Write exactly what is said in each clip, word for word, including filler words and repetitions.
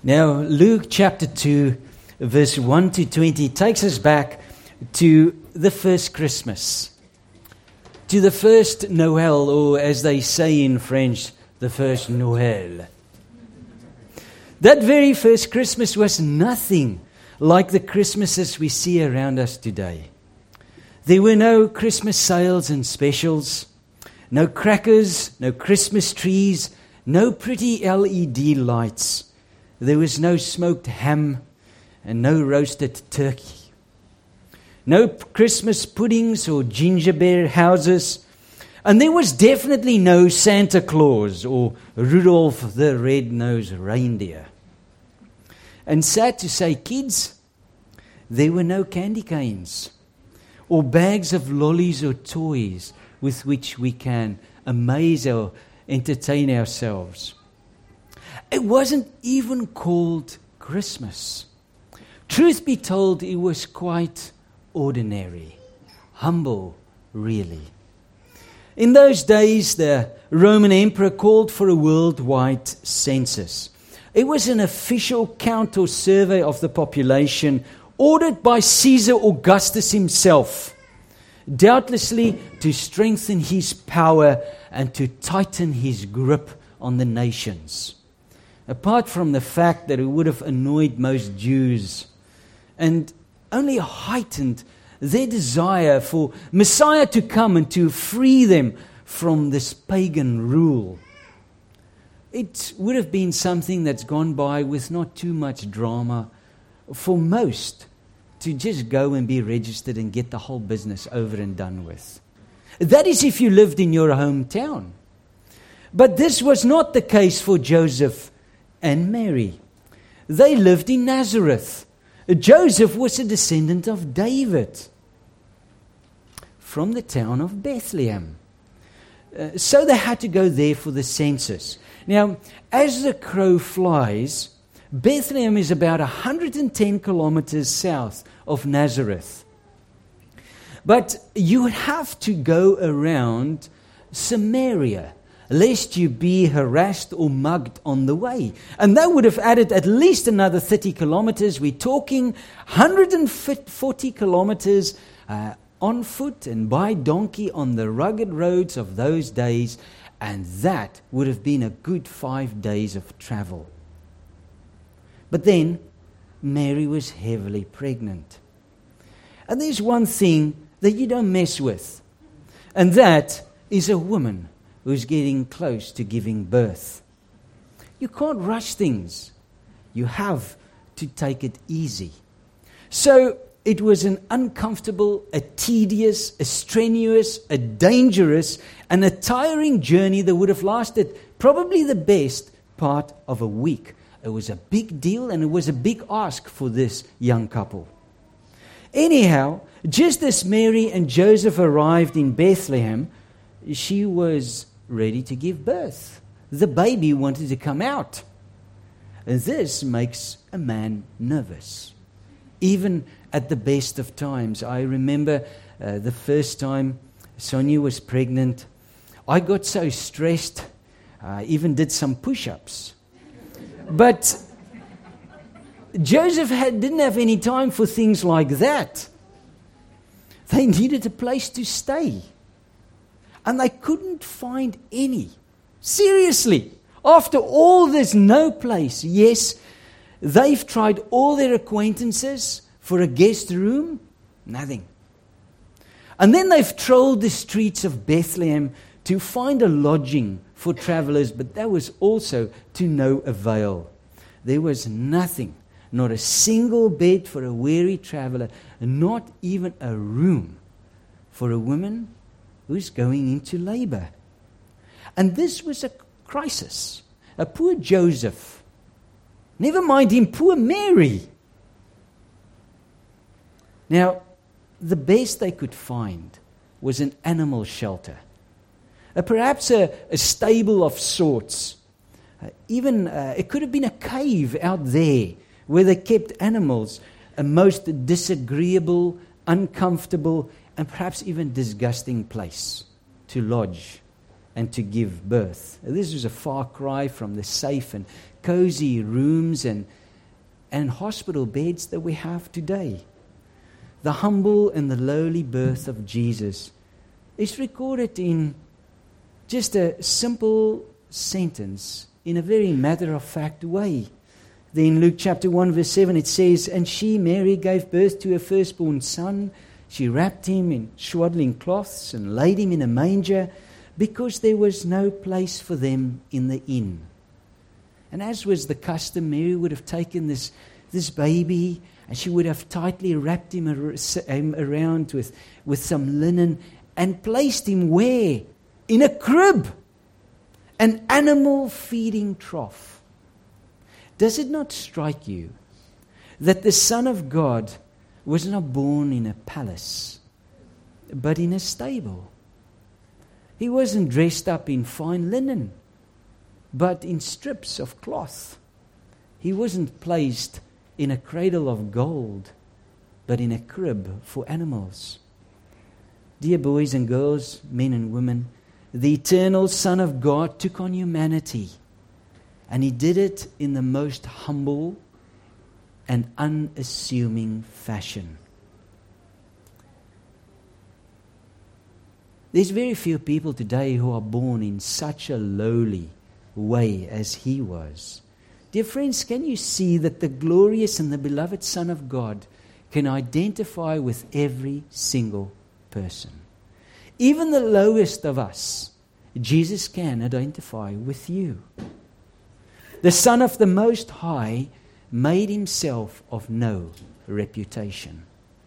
Now, Luke chapter two, verse one to twenty takes us back to the first Christmas, to the first Noel, or as they say in French, the first Noël. That very first Christmas was nothing like the Christmases we see around us today. There were no Christmas sales and specials, no crackers, no Christmas trees, no pretty L E D lights. There was no smoked ham and no roasted turkey. No Christmas puddings or gingerbread houses. And there was definitely no Santa Claus or Rudolph the Red-Nosed Reindeer. And sad to say, kids, there were no candy canes or bags of lollies or toys with which we can amaze or entertain ourselves. It wasn't even called Christmas. Truth be told, it was quite ordinary, humble, really. In those days, the Roman emperor called for a worldwide census. It was an official count or survey of the population ordered by Caesar Augustus himself, doubtlessly to strengthen his power and to tighten his grip on the nations. Apart from the fact that it would have annoyed most Jews and only heightened their desire for Messiah to come and to free them from this pagan rule. It would have been something that's gone by with not too much drama for most to just go and be registered and get the whole business over and done with. That is if you lived in your hometown. But this was not the case for Joseph and Mary. They lived in Nazareth. Joseph was a descendant of David from the town of Bethlehem. Uh, so they had to go there for the census. Now, as the crow flies, Bethlehem is about one hundred ten kilometers south of Nazareth. But you would have to go around Samaria, lest you be harassed or mugged on the way. And that would have added at least another thirty kilometers. We're talking one hundred forty kilometers uh, on foot and by donkey on the rugged roads of those days. And that would have been a good five days of travel. But then, Mary was heavily pregnant. And there's one thing that you don't mess with. And that is a woman who's getting close to giving birth. You can't rush things. You have to take it easy. So it was an uncomfortable, a tedious, a strenuous, a dangerous, and a tiring journey that would have lasted probably the best part of a week. It was a big deal and it was a big ask for this young couple. Anyhow, just as Mary and Joseph arrived in Bethlehem, she was ready to give birth. The baby wanted to come out. And this makes a man nervous, even at the best of times. I remember uh, the first time Sonia was pregnant, I got so stressed, I even did some push-ups. But Joseph had, didn't have any time for things like that. They needed a place to stay. And they couldn't find any. Seriously. After all, there's no place. Yes, they've tried all their acquaintances for a guest room. Nothing. And then they've trolled the streets of Bethlehem to find a lodging for travelers, but that was also to no avail. There was nothing. Not a single bed for a weary traveler. Not even a room for a woman who's going into labor. And this was a crisis. A poor Joseph. Never mind him, poor Mary. Now, the best they could find was an animal shelter. Uh, perhaps a, a stable of sorts. Uh, even, uh, it could have been a cave out there where they kept animals. A most disagreeable, uncomfortable, and perhaps even disgusting place to lodge. and to give birth. This was a far cry from the safe and cozy rooms and, and hospital beds that we have today. The humble and the lowly birth of Jesus is recorded in just a simple sentence in a very matter-of-fact way. Then Luke chapter one verse seven it says, "And she, Mary, gave birth to her firstborn son. She wrapped him in swaddling cloths and laid him in a manger because there was no place for them in the inn." And as was the custom, Mary would have taken this, this baby and she would have tightly wrapped him around with, with some linen and placed him where? In a crib, an animal feeding trough. Does it not strike you that the Son of God was not born in a palace, but in a stable? He wasn't dressed up in fine linen, but in strips of cloth. He wasn't placed in a cradle of gold, but in a crib for animals. Dear boys and girls, men and women, the eternal Son of God took on humanity, and He did it in the most humble and unassuming fashion. There's very few people today who are born in such a lowly way as He was. Dear friends, can you see that the glorious and the beloved Son of God can identify with every single person? Even the lowest of us, Jesus can identify with you. The Son of the Most High made Himself of no reputation.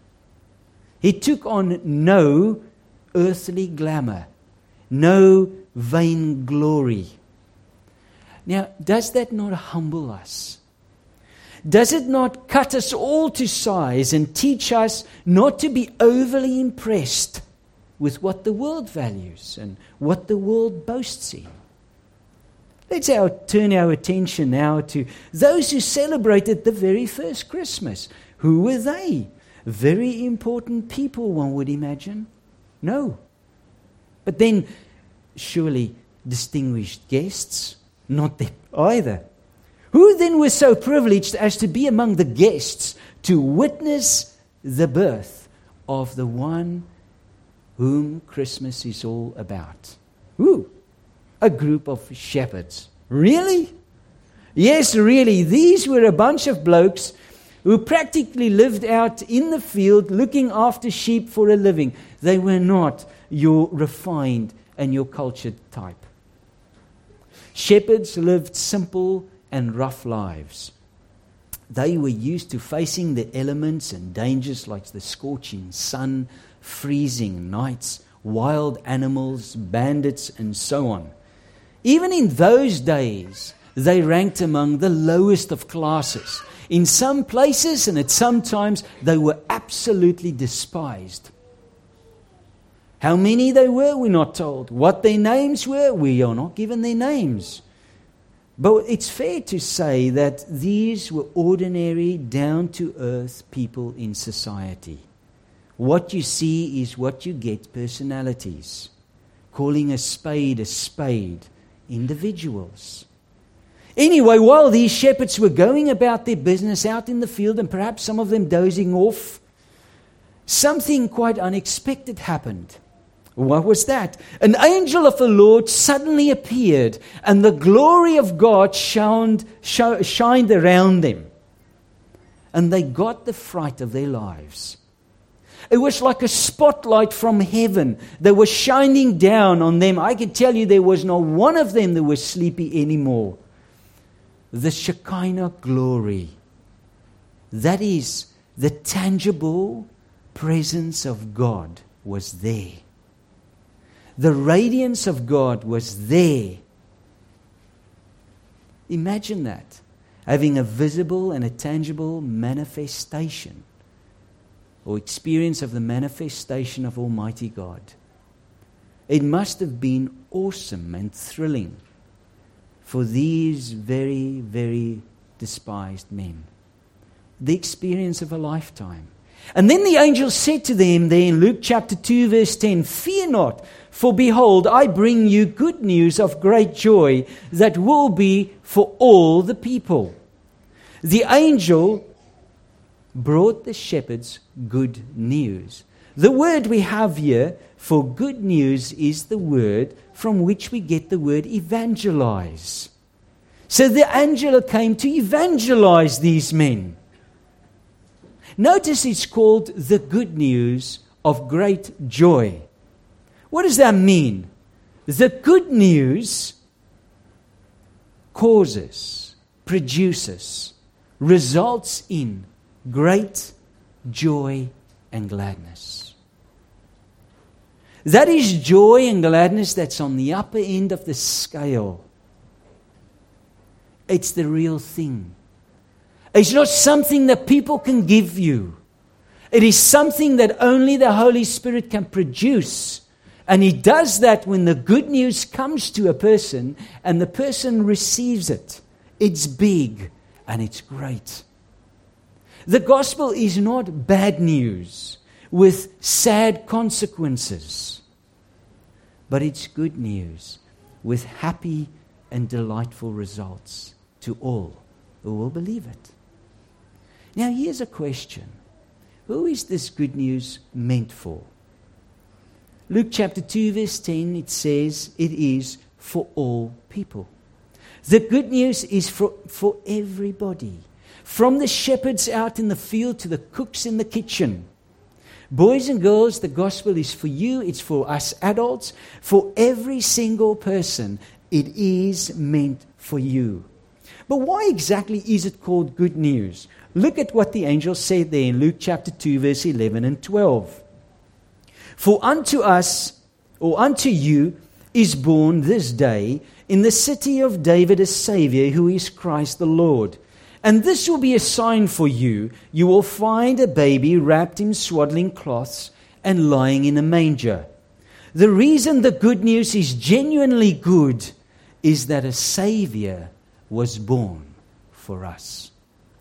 He took on no earthly glamour, no vain glory. Now, does that not humble us? Does it not cut us all to size and teach us not to be overly impressed with what the world values and what the world boasts in? Let's our, turn our attention now to those who celebrated the very first Christmas. Who were they? Very important people, one would imagine. No. But then, surely distinguished guests? Not them either. Who then was so privileged as to be among the guests to witness the birth of the one whom Christmas is all about? Who? A group of shepherds. Really? Yes, really. These were a bunch of blokes who practically lived out in the field looking after sheep for a living. They were not your refined and your cultured type. Shepherds lived simple and rough lives. They were used to facing the elements and dangers like the scorching sun, freezing nights, wild animals, bandits, and so on. Even in those days, they ranked among the lowest of classes. In some places and at some times, they were absolutely despised. How many they were, we're not told. What their names were, we are not given their names. But it's fair to say that these were ordinary, down-to-earth people in society. What you see is what you get, personalities. Calling a spade a spade, individuals. Anyway, while these shepherds were going about their business out in the field, and perhaps some of them dozing off, something quite unexpected happened. What was that? An angel of the Lord suddenly appeared, and the glory of God shined, shined around them. And they got the fright of their lives. It was like a spotlight from heaven that was shining down on them. I can tell you there was not one of them that was sleepy anymore. The Shekinah glory. That is, the tangible presence of God was there. The radiance of God was there. Imagine that, having a visible and a tangible manifestation or experience of the manifestation of Almighty God. It must have been awesome and thrilling for these very, very despised men. The experience of a lifetime. And then the angel said to them there in Luke chapter two verse ten, "Fear not, for behold, I bring you good news of great joy that will be for all the people." The angel brought the shepherds good news. The word we have here for good news is the word from which we get the word evangelize. So the angel came to evangelize these men. Notice it's called the good news of great joy. What does that mean? The good news causes, produces, results in great joy and gladness. That is joy and gladness that's on the upper end of the scale. It's the real thing. It's not something that people can give you. It is something that only the Holy Spirit can produce. And He does that when the good news comes to a person and the person receives it. It's big and it's great. The gospel is not bad news with sad consequences, but it's good news with happy and delightful results to all who will believe it. Now here's a question. Who is this good news meant for? Luke chapter two verse ten, it says it is for all people. The good news is for, for everybody. From the shepherds out in the field to the cooks in the kitchen. Boys and girls, the gospel is for you. It's for us adults. For every single person, it is meant for you. But why exactly is it called good news? Look at what the angel said there in Luke chapter two, verse eleven and twelve. For unto us, or unto you, is born this day in the city of David a Savior, who is Christ the Lord. And this will be a sign for you. You will find a baby wrapped in swaddling cloths and lying in a manger. The reason the good news is genuinely good is that a Savior was born for us.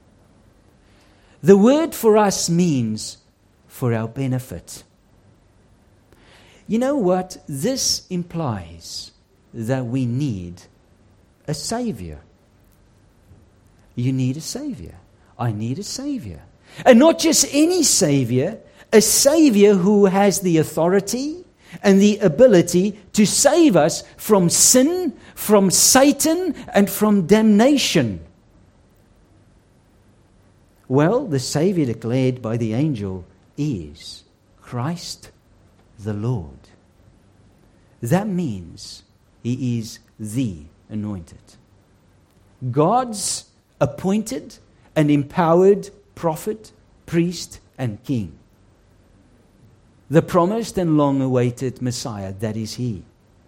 The word for us means for our benefit. You know what? This implies that we need a Savior. You need a Savior. I need a Savior. And not just any Savior, a Savior who has the authority and the ability to save us from sin, from Satan, and from damnation. Well, the Savior declared by the angel is Christ the Lord. That means He is the anointed. God's appointed and empowered prophet, priest, and king. The promised and long-awaited Messiah, that is He.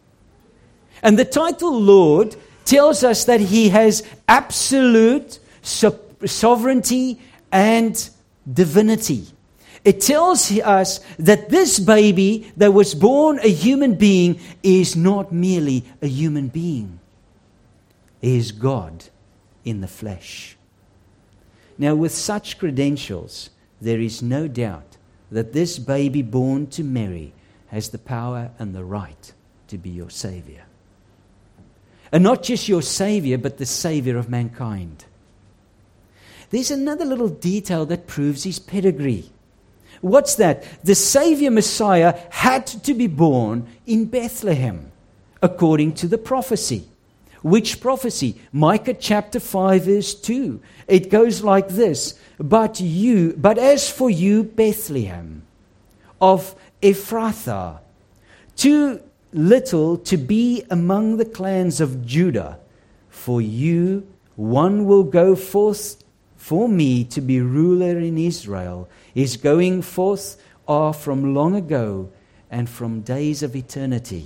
And the title Lord tells us that He has absolute so- sovereignty and divinity. It tells us that this baby that was born a human being is not merely a human being. He is God in the flesh. Now, with such credentials, there is no doubt that this baby born to Mary has the power and the right to be your Savior. And not just your Savior, but the Savior of mankind. There's another little detail that proves His pedigree. What's that? The Savior Messiah had to be born in Bethlehem, according to the prophecy. Which prophecy? Micah chapter five verse two. It goes like this. But you, but as for you, Bethlehem of Ephrathah, too little to be among the clans of Judah, for you one will go forth for me to be ruler in Israel. His going forth are from long ago and from days of eternity.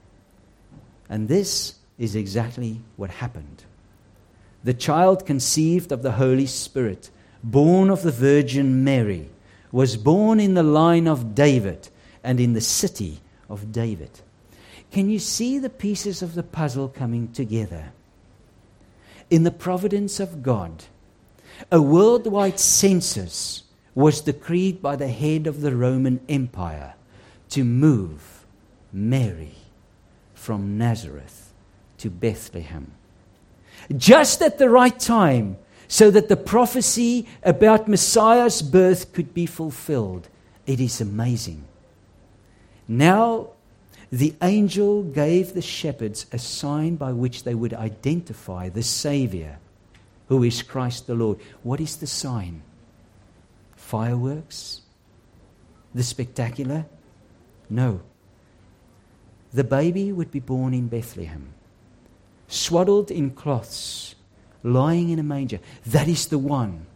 And this is exactly what happened. The child conceived of the Holy Spirit, born of the Virgin Mary, was born in the line of David and in the city of David. Can you see the pieces of the puzzle coming together? In the providence of God, a worldwide census was decreed by the head of the Roman Empire to move Mary from Nazareth to Bethlehem, just at the right time, so that the prophecy about Messiah's birth could be fulfilled. It is amazing. Now, the angel gave the shepherds a sign by which they would identify the Savior, who is Christ the Lord. What is the sign? Fireworks? The spectacular? No. The baby would be born in Bethlehem, swaddled in cloths, lying in a manger. That is the one.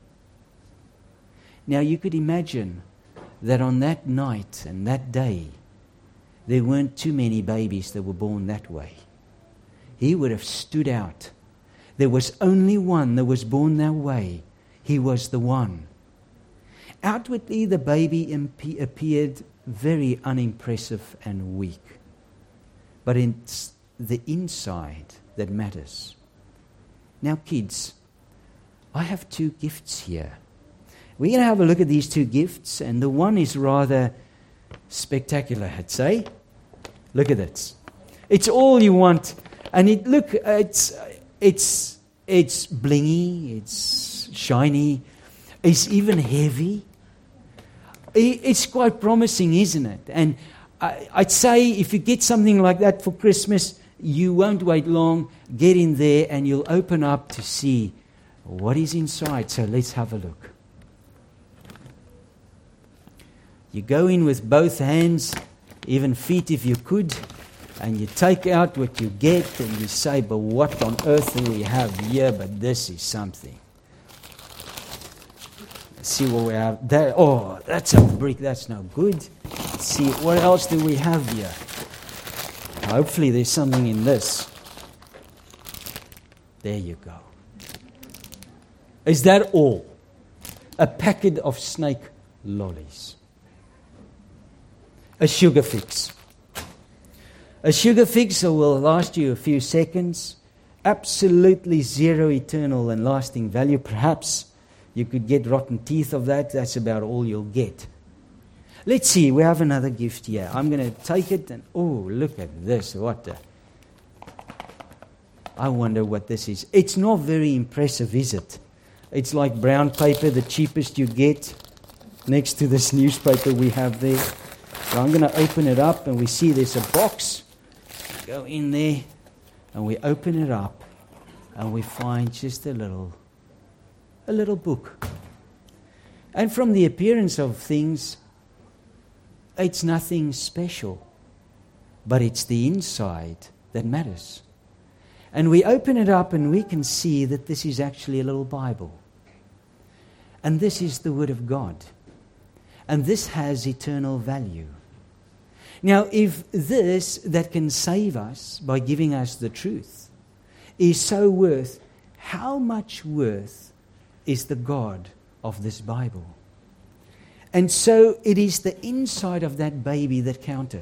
Now you could imagine that on that night and that day, there weren't too many babies that were born that way. He would have stood out. There was only one that was born that way. He was the one. Outwardly, the baby imp- appeared very unimpressive and weak. But it's the inside that matters. Now, kids, I have two gifts here. We're going to have a look at these two gifts, and the one is rather spectacular, I'd say. Look at it. It's all you want. And it look, it's it's it's blingy, it's shiny, it's even heavy. It's quite promising, isn't it? And I, I'd say if you get something like that for Christmas, you won't wait long. Get in there and you'll open up to see what is inside. So let's have a look. You go in with both hands, even feet if you could, and you take out what you get and you say, but what on earth do we have here? But this is something. Let's see what we have. There. Oh, that's a brick. That's no good. Let's see, what else do we have here? Hopefully there's something in this. There you go. Is that all? A packet of snake lollies. A sugar fix. A sugar fix will last you a few seconds. Absolutely zero eternal and lasting value. Perhaps you could get rotten teeth of that. That's about all you'll get. Let's see. We have another gift here. I'm going to take it and, oh, look at this. What the... I wonder what this is. It's not very impressive, is it? It's like brown paper, the cheapest you get, next to this newspaper we have there. So I'm going to open it up, and we see there's a box. Go in there, and we open it up, and we find just a little, a little book. And from the appearance of things, it's nothing special, but it's the inside that matters. And we open it up, and we can see that this is actually a little Bible. And this is the Word of God. And this has eternal value. Now, if this that can save us by giving us the truth is so worth, how much worth is the God of this Bible? And so it is the inside of that baby that counted.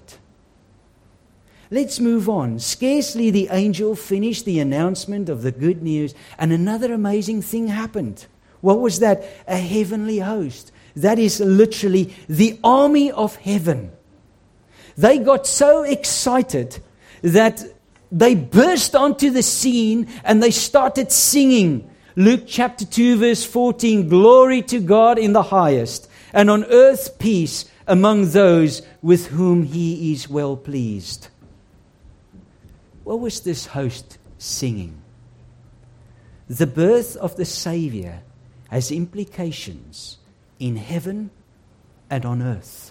Let's move on. Scarcely the angel finished the announcement of the good news, and another amazing thing happened. What was that? A heavenly host. That is literally the army of heaven. They got so excited that they burst onto the scene and they started singing. Luke chapter two verse fourteen, glory to God in the highest, and on earth peace among those with whom He is well pleased. What was this host singing? The birth of the Savior has implications in heaven and on earth.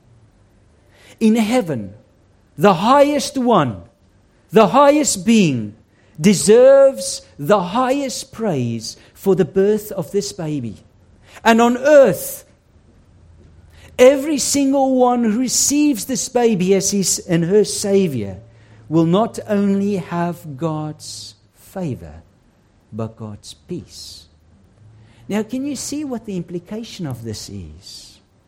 In heaven, the highest one, the highest being, deserves the highest praise for the birth of this baby. And on earth, every single one who receives this baby as his and her Savior will not only have God's favor, but God's peace. Now, can you see what the implication of this is?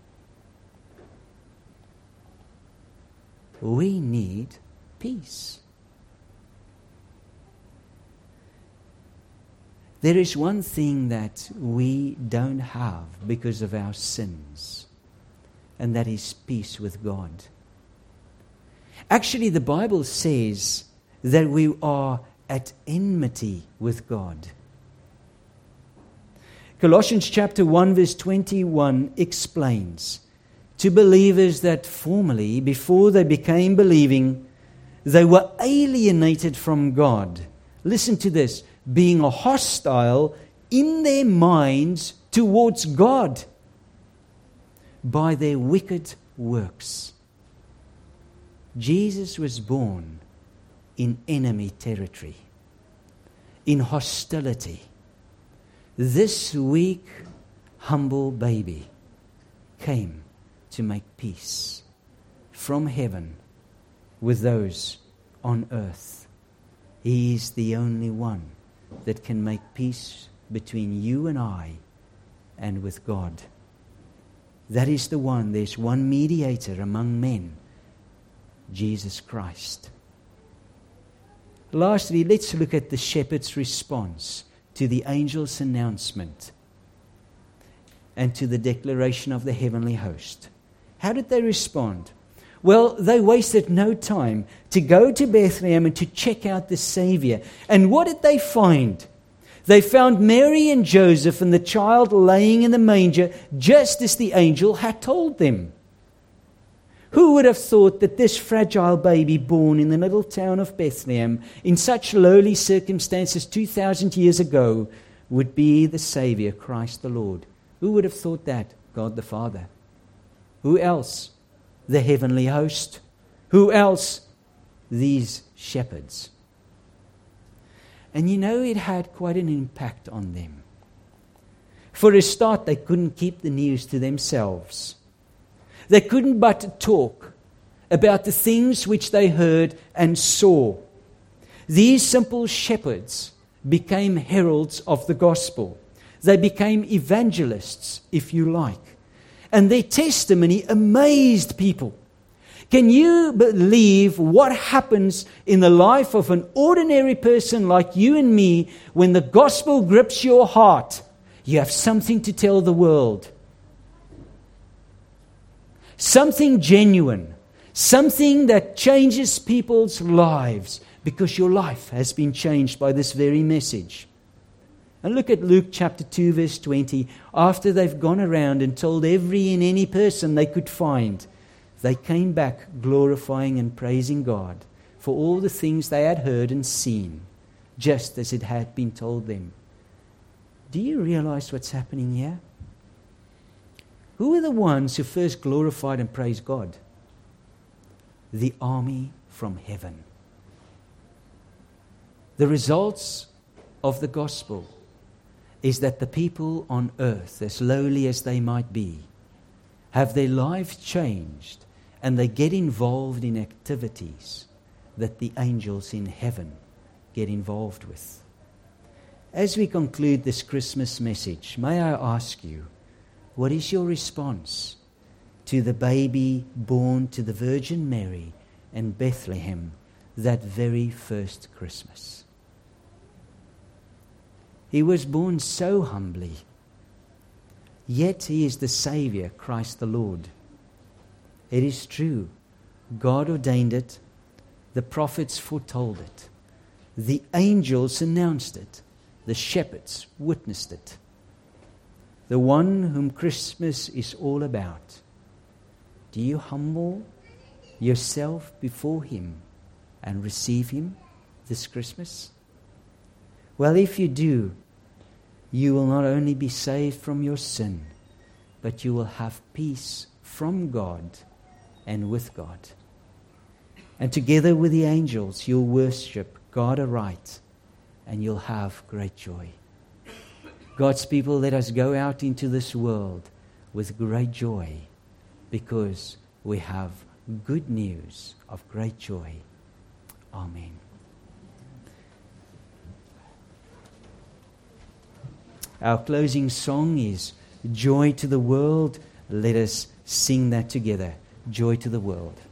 We need peace. There is one thing that we don't have because of our sins, and that is peace with God. Actually, the Bible says that we are at enmity with God. Colossians chapter one verse twenty-one explains to believers that formerly, before they became believing, they were alienated from God. Listen to this, being hostile in their minds towards God by their wicked works. Jesus was born in enemy territory, in hostility. This weak, humble baby came to make peace from heaven with those on earth. He is the only one that can make peace between you and I and with God. That is the one, there's one mediator among men, Jesus Christ. Lastly, let's look at the shepherd's response to the angel's announcement and to the declaration of the heavenly host. How did they respond? Well, they wasted no time to go to Bethlehem and to check out the Savior. And what did they find? They found Mary and Joseph and the child laying in the manger, just as the angel had told them. Who would have thought that this fragile baby born in the little town of Bethlehem, in such lowly circumstances two thousand years ago, would be the Savior, Christ the Lord? Who would have thought that? God the Father. Who else? The heavenly host. Who else? These shepherds. And you know, it had quite an impact on them. For a start, they couldn't keep the news to themselves. They couldn't but talk about the things which they heard and saw. These simple shepherds became heralds of the gospel. They became evangelists, if you like. And their testimony amazed people. Can you believe what happens in the life of an ordinary person like you and me when the gospel grips your heart? You have something to tell the world. Something genuine. Something that changes people's lives because your life has been changed by this very message. And look at Luke chapter two verse twenty. After they've gone around and told every and any person they could find, they came back glorifying and praising God for all the things they had heard and seen, just as it had been told them. Do you realize what's happening here? Who are the ones who first glorified and praised God? The army from heaven. The results of the gospel is that the people on earth, as lowly as they might be, have their lives changed and they get involved in activities that the angels in heaven get involved with. As we conclude this Christmas message, may I ask you, what is your response to the baby born to the Virgin Mary in Bethlehem that very first Christmas? He was born so humbly, yet he is the Savior, Christ the Lord. It is true, God ordained it, the prophets foretold it, the angels announced it, the shepherds witnessed it. The one whom Christmas is all about. Do you humble yourself before Him and receive Him this Christmas? Well, if you do, you will not only be saved from your sin, but you will have peace from God and with God. And together with the angels, you'll worship God aright, and you'll have great joy. God's people, let us go out into this world with great joy, because we have good news of great joy. Amen. Our closing song is Joy to the World. Let us sing that together. Joy to the world.